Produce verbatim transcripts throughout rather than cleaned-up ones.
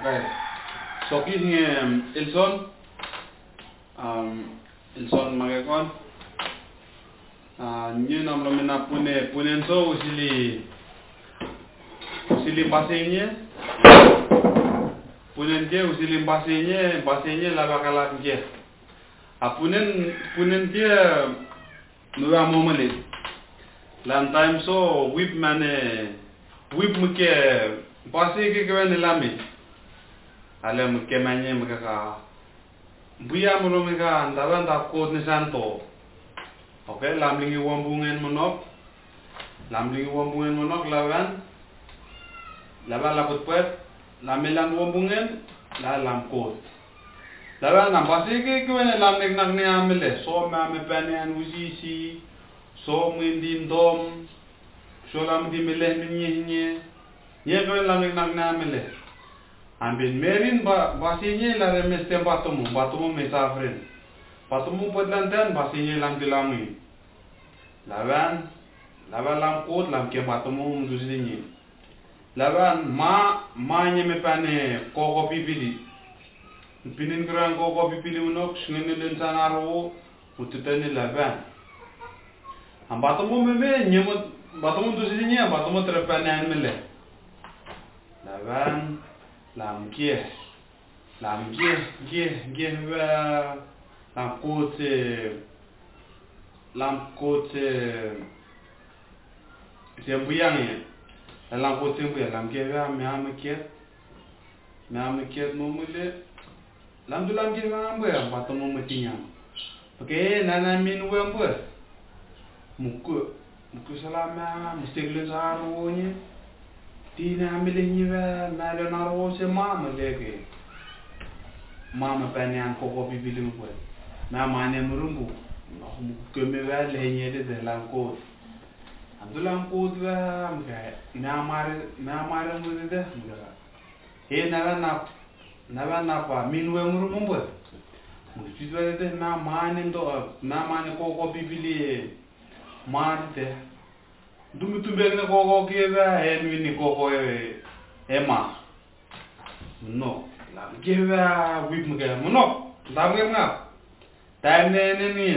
Okay. So kini um, Ilson, um, Ilson magakon. Ah, nyo nam lomina pune pune so usili usili basenye, punen dia usili basenye, basenye laba kalat dia. Ah punen punen dia nuwa momole. Lan time so whip mane whip muke base ke kwen lame. Ale muke manye muke ka buya mulo meka ndaban da ko ni santo. Okay, lamlingi wambungen monok, lamlingi wambungen monok lawan, lawan laput puet, lamelang wambungen, la lam kot. Lawan nam pasti ke kwen lamlik nak ni amile, so ma me panen usisi, so mwindin dom, so lam di mileh minye nye, nye kwen lamlik nak ni amile. Ambin merin ba basinya la remestem batumu, batumu mesafrin. Patumu podlantan basinya lam dilami. Lawan lawan lam kot lam ke patumu mudusini. Lawan ma ma nyeme pane koko pipili. Pinin kran koko pipili unok ngene len sanaro ututani lawan. Am patumu meme nyemut patumu dusini patumu trepane anmele. Lawan lam gie lam gie gie gie va lam côté lam côté c'est bouillant lam côté bouillant lam gie va me am kie me am kie no mule lam du lam gie va am bouillant pas ton mo tinya ok nana min wembo muku muku salama mustegle zaro ni tina amile nyiva malo naro se mama lege mama panian koko bibili mo na mane murumbu no keme va le nyede de lanko andulam ko dwa mga na mare na mare mo de mga e na na na na pa minwe murumbu mo tidwa de na mane ndo na mane koko bibili marte Dumi tu beg na koko keva henwi ni koko e ema no la keva wip mga mono la mga time ne ne ni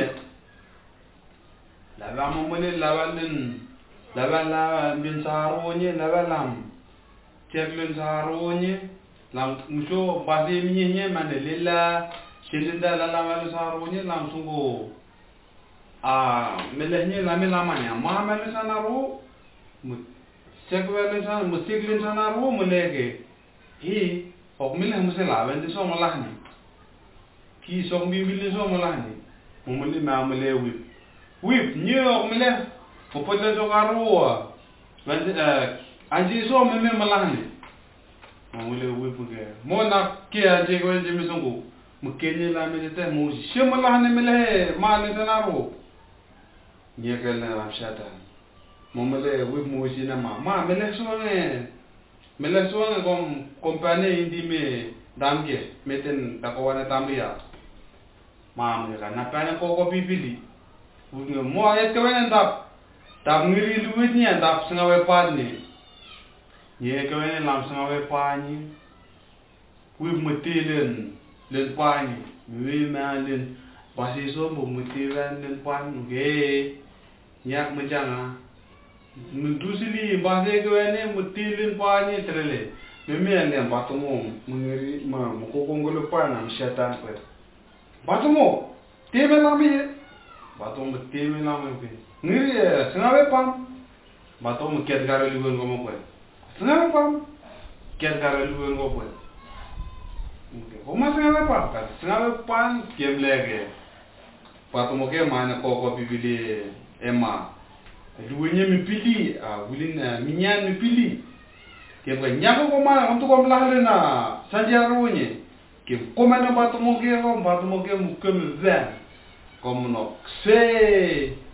la va mo mole la va len la va la bin saro ni la va lam tek len saro ni lam muso base mi ni mane lela shelinda la la va saro ni lam sungo ah melehnya lame lamanya ma mele sanaro sekvele san musiklen sanaro mulege hi ok mile musela wende so malahni ki so mbibili so malahni mumuli ma mule wip wip nyo ok mile ko podle so garo wende anji so meme malahni mumule wip ge mona ke anje ko anje misongo mukenye la mele te mo shemalahni mile ma ne sanaro Nyekal na ramshata. Momele wib moji na ma. Ma mele soane. Mele soane kom kompane indi me damge meten takowane tambia. Ma mele na pane koko pipili. Wudnge mo ayet kawene ndap. Tap ngiri luwit niya ndap singawe padni. Nye kawene lam singawe pani. Wib mutilen len pani. Wib ma len basiso mo mutilen len pani. Nge. Nyak menjanga mendusili bahasa kewene mutilin pani trele meme ane batumo mengeri ma mukokongolo pana msyatan pe batumo teme lami batumo teme lami pe ngiri sengawe pam batumo ket garo liwen gomo pe sengawe pam ket garo liwen gomo pe Oma sengawe pam ka sengawe pan kemlege batumo ke mana koko bibili Emma, luwenye mipili, ah, wilin minyan mipili. Kaya nyako koma, untuk kau melahir na sanjaro nye. Kaya koma na batu moge, kau batu moge mukem van. Kau menok se